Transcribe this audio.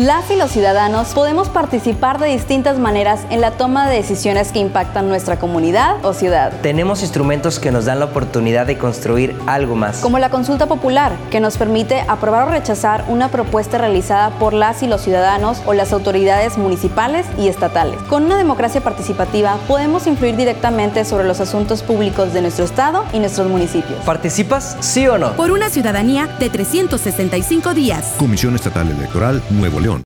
Las y los ciudadanos podemos participar de distintas maneras en la toma de decisiones que impactan nuestra comunidad o ciudad. Tenemos instrumentos que nos dan la oportunidad de construir algo más. Como la consulta popular, que nos permite aprobar o rechazar una propuesta realizada por las y los ciudadanos o las autoridades municipales y estatales. Con una democracia participativa podemos influir directamente sobre los asuntos públicos de nuestro estado y nuestros municipios. ¿Participas, sí o no? Por una ciudadanía de 365 días. Comisión Estatal Electoral, Nuevo León.